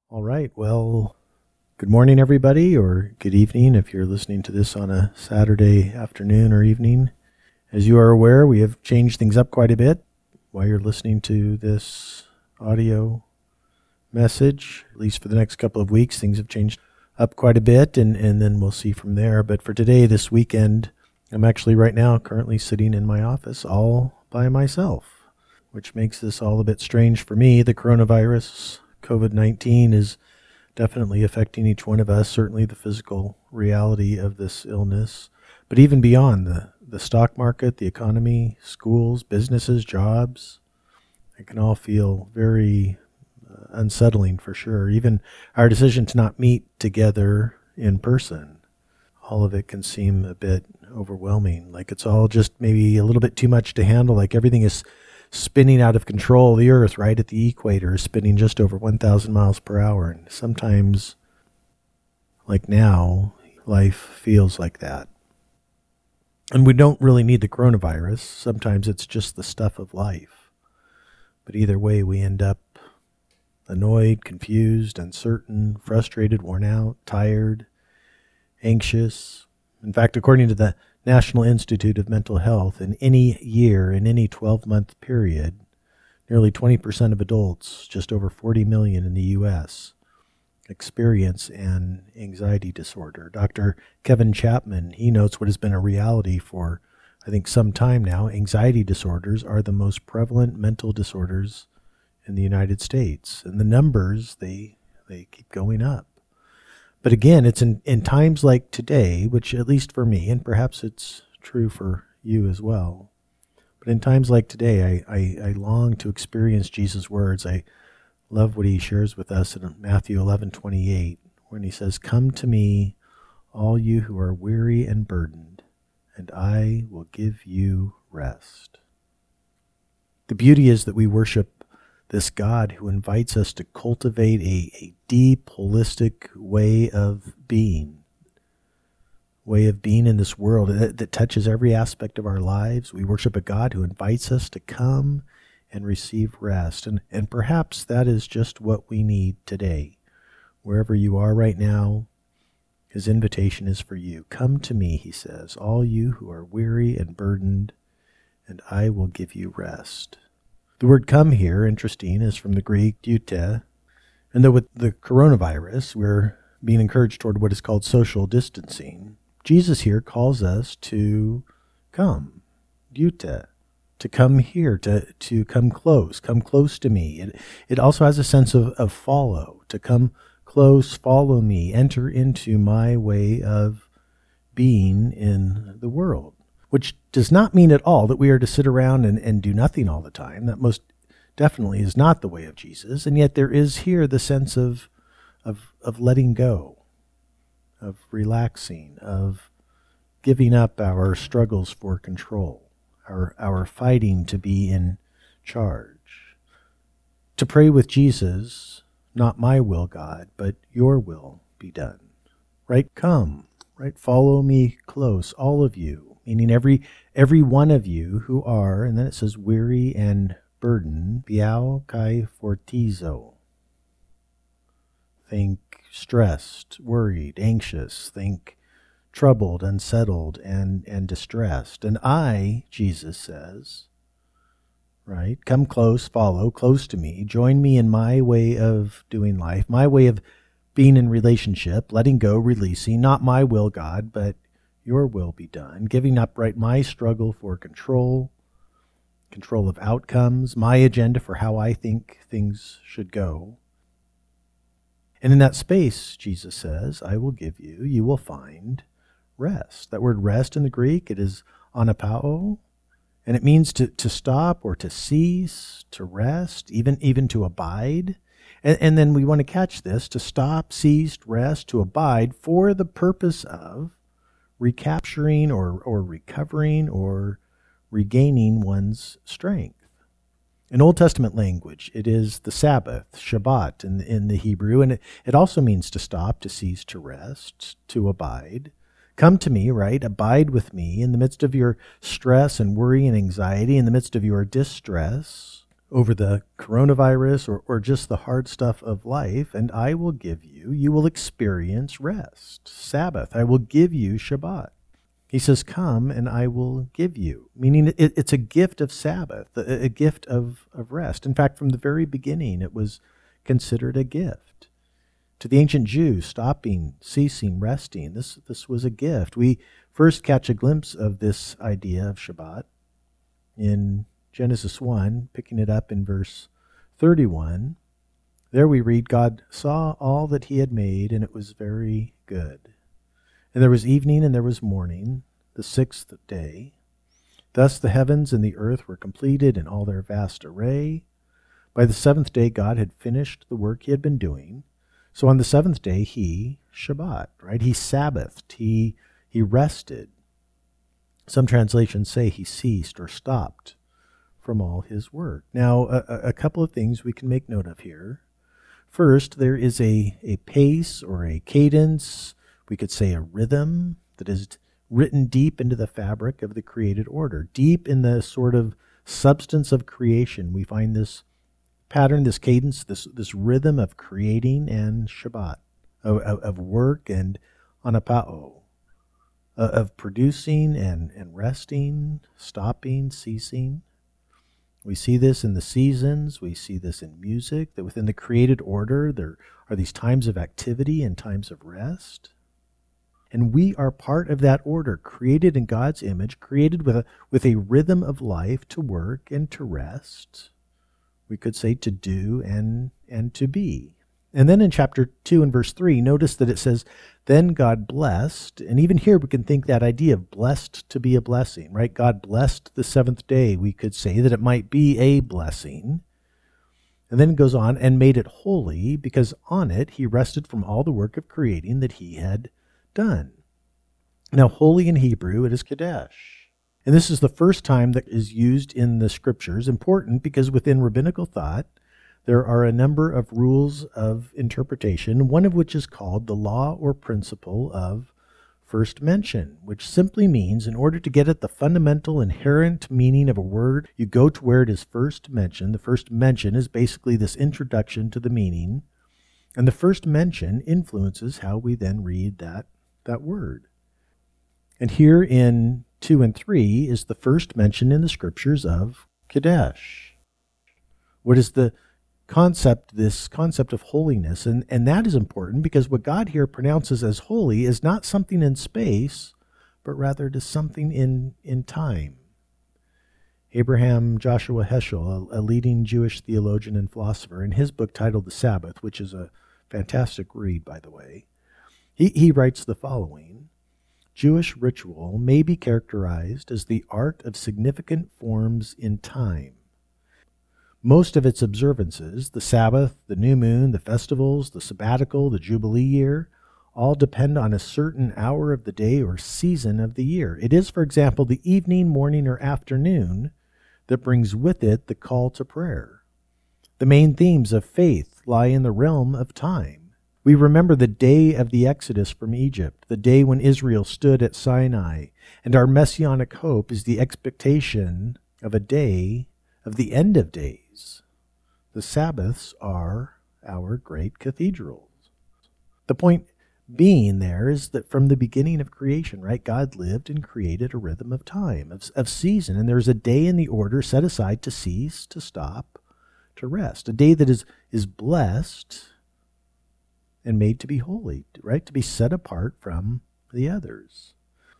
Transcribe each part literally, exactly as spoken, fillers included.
All right. Well, good morning, everybody, or good evening if you're listening to this on a Saturday afternoon or evening. As you are aware, we have changed things up quite a bit while you're listening to this audio message. At least for the next couple of weeks, things have changed up quite a bit, and, and then we'll see from there. But for today, this weekend, I'm actually right now currently sitting in my office all by myself, which makes this all a bit strange for me. The coronavirus, covid nineteen, is definitely affecting each one of us, certainly the physical reality of this illness, but even beyond the, the stock market, the economy, schools, businesses, jobs, it can all feel very uh, unsettling for sure. Even our decision to not meet together in person, all of it can seem a bit overwhelming, like it's all just maybe a little bit too much to handle, like everything is spinning out of control. The Earth, right at the equator, is spinning just over one thousand miles per hour. And sometimes, like now, life feels like that. And we don't really need the coronavirus. Sometimes it's just the stuff of life. But either way, we end up annoyed, confused, uncertain, frustrated, worn out, tired, anxious. In fact, according to the National Institute of Mental Health, in any year, in any twelve-month period, nearly twenty percent of adults, just over forty million in the U S, experience an anxiety disorder. Doctor Kevin Chapman, he notes what has been a reality for, I think, some time now. Anxiety disorders are the most prevalent mental disorders in the United States. And the numbers, they they keep going up. But again, it's in, in times like today, which at least for me, and perhaps it's true for you as well, but in times like today, I, I, I long to experience Jesus' words. I love what he shares with us in Matthew eleven twenty-eight, when he says, "Come to me, all you who are weary and burdened, and I will give you rest." The beauty is that we worship this God who invites us to cultivate a, a deep, holistic way of being, way of being in this world that, that touches every aspect of our lives. We worship a God who invites us to come and receive rest. And, and perhaps that is just what we need today. Wherever you are right now, his invitation is for you. "Come to me," he says, "all you who are weary and burdened, and I will give you rest." The word "come" here, interesting, is from the Greek "deute," and though with the coronavirus, we're being encouraged toward what is called social distancing, Jesus here calls us to come, deute, to come here, to, to come close, come close to me. It, it also has a sense of, of follow, to come close, follow me, enter into my way of being in the world. Which does not mean at all that we are to sit around and, and do nothing all the time. That most definitely is not the way of Jesus. And yet there is here the sense of, of, of letting go, of relaxing, of giving up our struggles for control, our, our fighting to be in charge. To pray with Jesus, "Not my will, God, but your will be done." Right? Come, right? Follow me close, all of you. Meaning every every one of you who are, and then it says weary and burdened, biao kai fortizo. Think stressed, worried, anxious, think troubled, unsettled, and, and distressed. And I, Jesus says, right, come close, follow, close to me, join me in my way of doing life, my way of being in relationship, letting go, releasing, not my will, God, but your will be done, giving up, right, my struggle for control, control of outcomes, my agenda for how I think things should go. And in that space, Jesus says, I will give you, you will find rest. That word rest in the Greek, it is anapao, and it means to, to stop or to cease, to rest, even, even to abide. And, and then we want to catch this, to stop, cease, rest, to abide for the purpose of recapturing or, or recovering or regaining one's strength. In Old Testament language, it is the Sabbath, Shabbat in, in the Hebrew, and it, it also means to stop, to cease, to rest, to abide. Come to me, right? Abide with me in the midst of your stress and worry and anxiety, in the midst of your distress. over the coronavirus or, or just the hard stuff of life, and I will give you, you will experience rest, Sabbath. I will give you Shabbat. He says, come and I will give you, meaning it, it's a gift of Sabbath, a, a gift of, of rest. In fact, from the very beginning, it was considered a gift. To the ancient Jews, stopping, ceasing, resting, this, this was a gift. We first catch a glimpse of this idea of Shabbat in Genesis one, picking it up in verse thirty-one. There we read, God saw all that he had made, and it was very good. And there was evening and there was morning, the sixth day. Thus the heavens and the earth were completed in all their vast array. By the seventh day God had finished the work he had been doing. So on the seventh day he, Shabbat, right? He Sabbathed, he, he rested. Some translations say he ceased or stopped from all his work. Now, a, a couple of things we can make note of here. First, there is a, a pace or a cadence, we could say a rhythm, that is written deep into the fabric of the created order. Deep in the sort of substance of creation, we find this pattern, this cadence, this this rhythm of creating and Shabbat, of, of, of work and anapao, uh, of producing and, and resting, stopping, ceasing. We see this in the seasons, we see this in music, that within the created order there are these times of activity and times of rest. And we are part of that order, created in God's image, created with a, with a rhythm of life to work and to rest. We could say to do and, and to be. And then in chapter two and verse three, notice that it says, then God blessed, and even here we can think that idea of blessed to be a blessing, right? God blessed the seventh day. We could say that it might be a blessing. And then it goes on, and made it holy, because on it he rested from all the work of creating that he had done. Now, holy in Hebrew, it is Kadesh. And this is the first time that is used in the scriptures. Important because within rabbinical thought, there are a number of rules of interpretation, one of which is called the law or principle of first mention, which simply means in order to get at the fundamental inherent meaning of a word, you go to where it is first mentioned. The first mention is basically this introduction to the meaning, and the first mention influences how we then read that, that word. And here in two and three is the first mention in the scriptures of Kadesh. What is the concept, this concept of holiness? And, and that is important because what God here pronounces as holy is not something in space, but rather it is something in, in time. Abraham Joshua Heschel, a, a leading Jewish theologian and philosopher, in his book titled The Sabbath, which is a fantastic read, by the way, he, he writes the following: Jewish ritual may be characterized as the art of significant forms in time. Most of its observances, the Sabbath, the new moon, the festivals, the sabbatical, the Jubilee year, all depend on a certain hour of the day or season of the year. It is, for example, the evening, morning, or afternoon that brings with it the call to prayer. The main themes of faith lie in the realm of time. We remember the day of the Exodus from Egypt, the day when Israel stood at Sinai, and our messianic hope is the expectation of a day of the end of days. The Sabbaths are our great cathedrals. The point being there is that from the beginning of creation, right, God lived and created a rhythm of time, of, of season, and there's a day in the order set aside to cease, to stop, to rest, a day that is, is blessed and made to be holy, right, to be set apart from the others.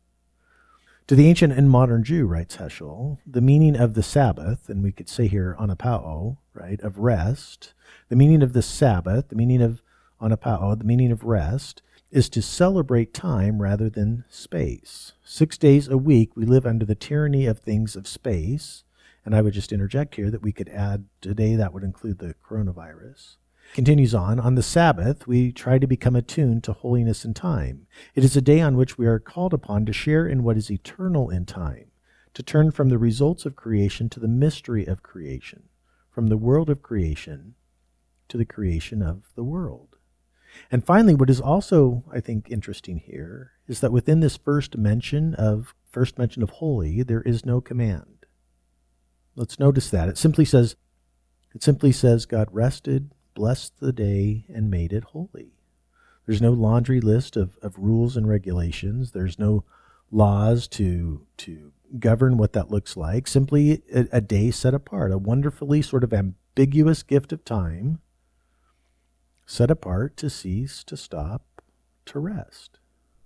To the ancient and modern Jew, writes Heschel, the meaning of the Sabbath, and we could say here anapao, right, of rest, the meaning of the Sabbath, the meaning of anapao, the meaning of rest, is to celebrate time rather than space. Six days a week we live under the tyranny of things of space, and I would just interject here that we could add today that would include the coronavirus. Continues on, on the Sabbath, we try to become attuned to holiness in time. It is a day on which we are called upon to share in what is eternal in time, to turn from the results of creation to the mystery of creation, from the world of creation to the creation of the world. And finally, what is also, I think, interesting here is that within this first mention of first mention of holy, there is no command. Let's notice that. It simply says, It simply says God rested, blessed the day, and made it holy. There's no laundry list of, of rules and regulations. There's no laws to to govern what that looks like. Simply a, a day set apart, a wonderfully sort of ambiguous gift of time set apart to cease, to stop, to rest.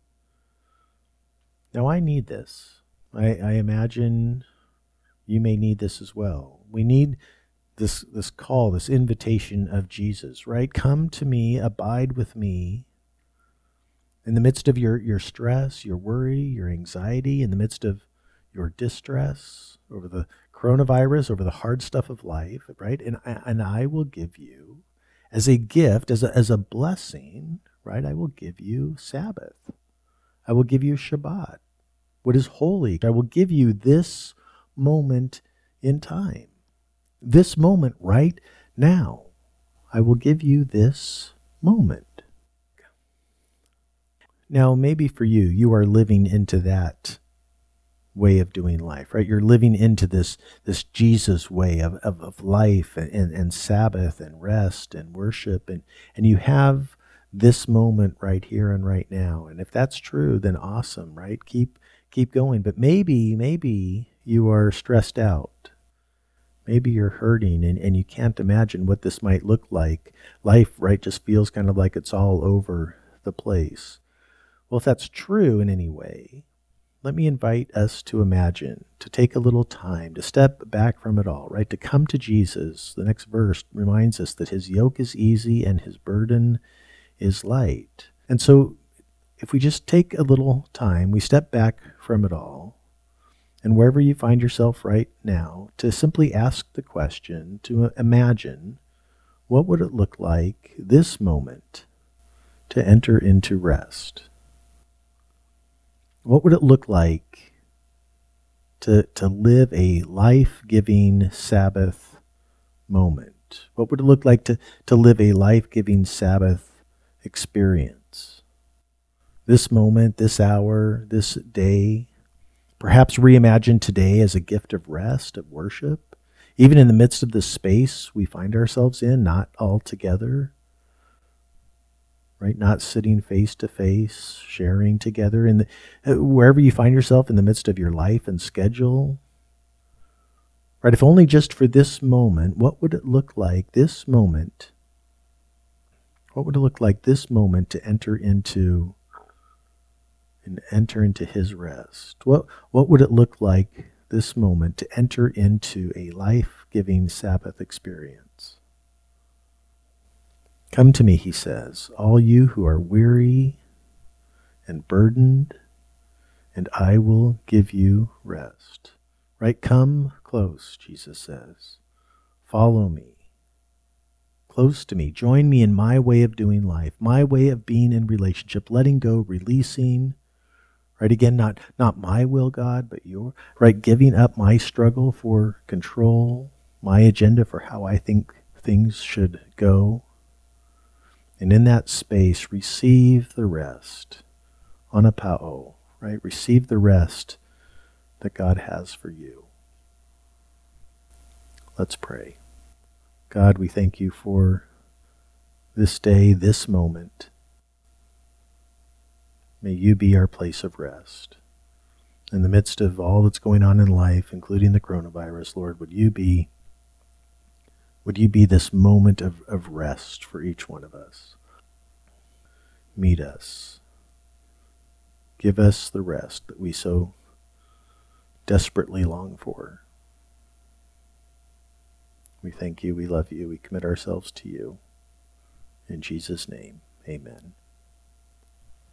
Now I need this. I, I imagine you may need this as well. We need this this call, this invitation of Jesus, right? Come to me, abide with me. In the midst of your, your stress, your worry, your anxiety, in the midst of your distress over the coronavirus, over the hard stuff of life, right? And, and I will give you, as a gift, as a, as a blessing, right? I will give you Sabbath. I will give you Shabbat, what is holy. I will give you this moment in time, this moment right now. I will give you this moment. Now, maybe for you, you are living into that way of doing life, right? You're living into this this Jesus way of, of, of life and, and Sabbath and rest and worship, and, and you have this moment right here and right now. And if that's true, then awesome, right? Keep keep going. But maybe, maybe you are stressed out. Maybe you're hurting and, and you can't imagine what this might look like. Life, right, just feels kind of like it's all over the place. Well, if that's true in any way, let me invite us to imagine, to take a little time, to step back from it all, right? To come to Jesus. The next verse reminds us that his yoke is easy and his burden is light. And so if we just take a little time, we step back from it all, and wherever you find yourself right now, to simply ask the question, to imagine, what would it look like this moment to enter into rest? What would it look like to, to live a life-giving Sabbath moment? What would it look like to, to live a life-giving Sabbath experience? This moment, this hour, this day, perhaps reimagine today as a gift of rest, of worship, even in the midst of the space we find ourselves in, not all together. Right, not sitting face to face, sharing together in the, uh, wherever you find yourself in the midst of your life and schedule. Right, if only just for this moment, what would it look like this moment? What would it look like this moment to enter into and enter into his rest? What what would it look like this moment to enter into a life-giving Sabbath experience? Come to me, he says, all you who are weary and burdened, and I will give you rest. Right? Come close, Jesus says. Follow me. Close to me. Join me in my way of doing life, my way of being in relationship, letting go, releasing. Right? Again, not, not my will, God, but your. Right? Giving up my struggle for control, my agenda for how I think things should go. And in that space, receive the rest, anapao, right? Receive the rest that God has for you. Let's pray. God, we thank you for this day, this moment. May you be our place of rest. In the midst of all that's going on in life, including the coronavirus, Lord, would you be Would you be this moment of, of rest for each one of us? Meet us. Give us the rest that we so desperately long for. We thank you, we love you, we commit ourselves to you. In Jesus' name, amen.